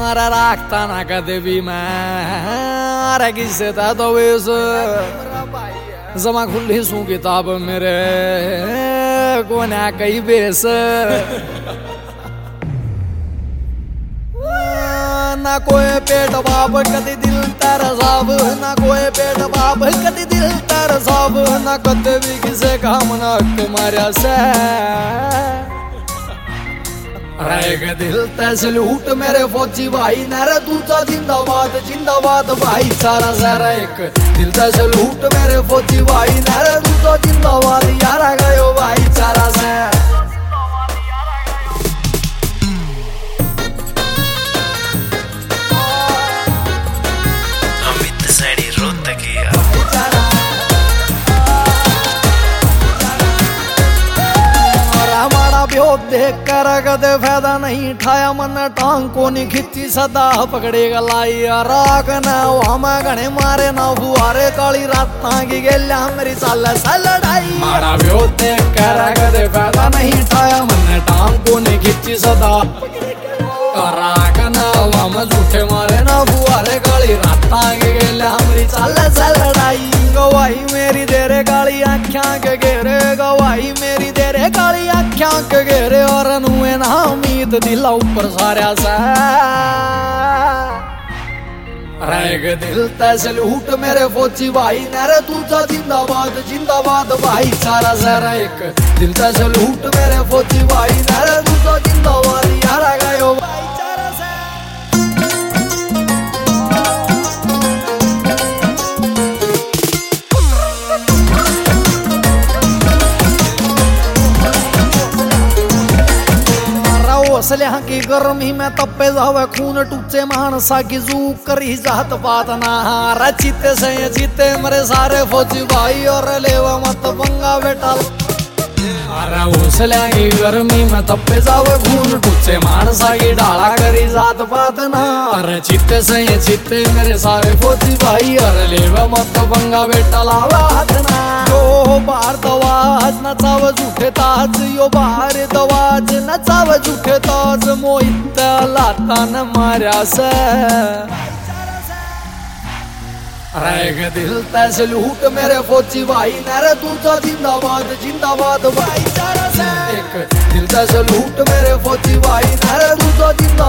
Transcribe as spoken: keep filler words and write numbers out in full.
मारा राखता ना कदे भी मैं अरे किससे था तो वेस जमा खुली सू किताब मेरे को ना कई बेस ना कोई पेट बाप कदी दिल तेरा साब ना कोई पेट बाप कदी दिल तेरा साब ना कदे भी किसे काम ना तुम्हारा से रहेग दिल तैसे लूट मेरे फौजी भाई नारा दूसरा जिंदाबाद जिंदाबाद भाई सारा सारा एक दिल तैसे लूट मेरे फौजी भाई नारा दूसरा जिंदाबाद यारा गयो भाई सारा से देख कर कदे फायदा नहीं ठाया मन टांग को नहीं खिंची सदा पकड़ेगा लाई राग ना हम घने मारे ना फुहारे काली रात की गेल्या मेरी साल साल लड़ाई मारा व्यो देख कर कदे फायदा नहीं ठाया मन टांग को नहीं खिंची सदा राग ना हम झूठे मारे ना फुहारे काली रात की गेल्या मेरी साल साल लड़ाई गवाही मेरी तेरे काली आँखियां के घेरे गवाही मेरी तेरे काली आँखियां के घेरे और नुए ना उम्मीद दिला ऊपर सारा सा रहेग दिल तैसे लूट मेरे फौजी भाई नारे दूसरा जिंदाबाद जिंदाबाद भाई सारा सारा एक दिल तैसे लूट मेरे फौजी भाई नारे दूसरा जिंदाबाद यारा गयो भाई असल्या की गर्मी में तप्पे जावे खून टूचे मानसा की जू करी जात बात ना हारा चिते से चिते मरे सारे फौजी भाई और लेवा मत पंगा बेटा अरे उसल्या की गर्मी में तप्पे जावे खून टूचे मानसा की डाला करी जात बात ना अरे चिते से चिते मेरे सारे फौजी भाई और लेवा मत पंगा बेटा लावा हाथ ना यो बार दवाज नचाव झूठे ताज यो बार दवाज नचाव झूठे ताज मोहित लाता न मारा से रहेग दिल तैसे लूट मेरे फौजी भाई नारे दूसरा जिंदाबाद जिंदाबाद भाई चारा से एक दिल तैसे लूट मेरे फौजी भाई नारे दूसरा जिंदाबाद